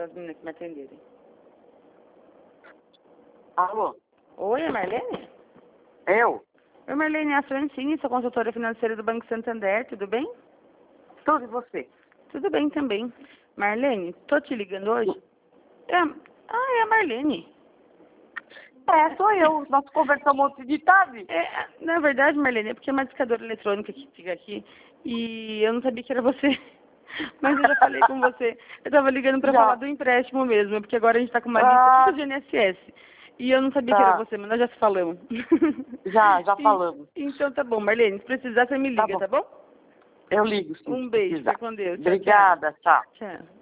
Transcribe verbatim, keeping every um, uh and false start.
para as meninas que me atenderem. Alô? Oi, é Marlene? Eu? Oi, Marlene, é a Francine, sou consultora financeira do Banco Santander, tudo bem? Tudo e você? Tudo bem também. Marlene, tô te ligando hoje? É, ah, é a Marlene. É, sou eu. Nós conversamos ontem de tarde. É, na verdade, Marlene, é porque é uma discadora eletrônica que fica aqui e eu não sabia que era você. Mas eu já falei com você. Eu tava ligando pra Já. falar do empréstimo mesmo, porque agora a gente tá com uma lista Ah, tudo de I N S S. E eu não sabia que era tá. você, mas nós já se falamos. Já, já E- falamos. então tá bom, Marlene, se precisar você me Tá liga, bom. tá bom? Eu ligo, sim, Um se beijo, precisar. fica com Deus. Tchau, tchau. Obrigada, tchau. Tchau.